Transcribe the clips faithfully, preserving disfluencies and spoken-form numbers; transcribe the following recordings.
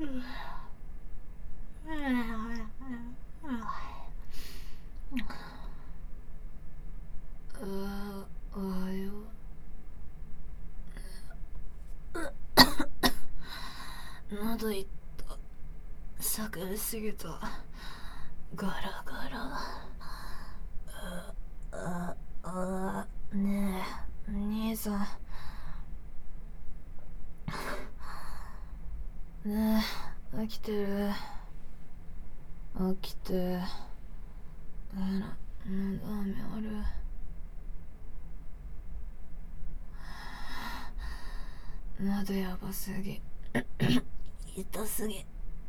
おはよう。喉いった。叫びすぎた。ガラガラ。ああねえ兄さん。ねえ起きてる？起きて。あら喉飴ある？喉やばすぎ。痛すぎ。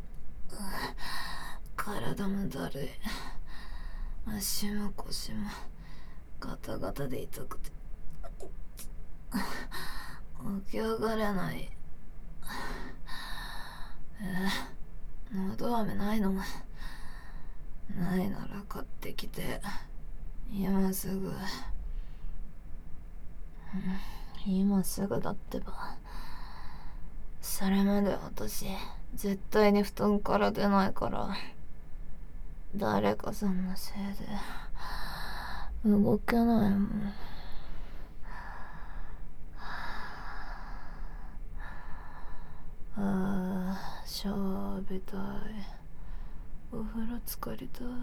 体もだるい。足も腰もガタガタで痛くて起き上がれない。えー、喉飴ないの？ないなら買ってきて。今すぐ。今すぐだってば。それまで私絶対に布団から出ないから。誰かさんのせいで動けないもん。ああ、シャワー浴びたい。お風呂浸かりたい。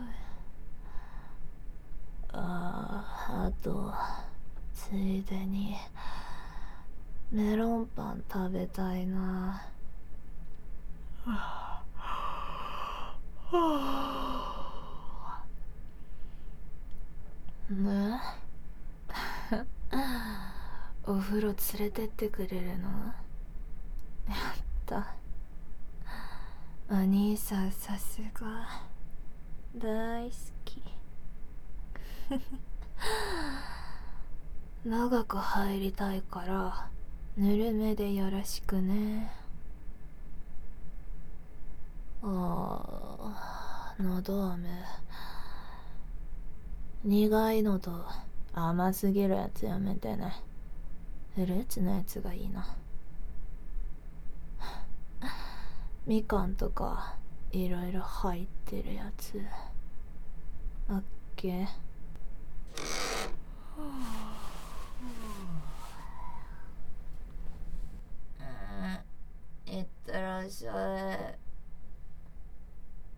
ああ、あとついでにメロンパン食べたいな。ねお風呂連れてってくれるの？やった。お兄さんさすが。大好き。長く入りたいからぬるめでよろしくね。あー、のど飴苦いのと甘すぎるやつやめてね。フルーツのやつがいいな。みかんとかいろいろ入ってるやつ。オッケー。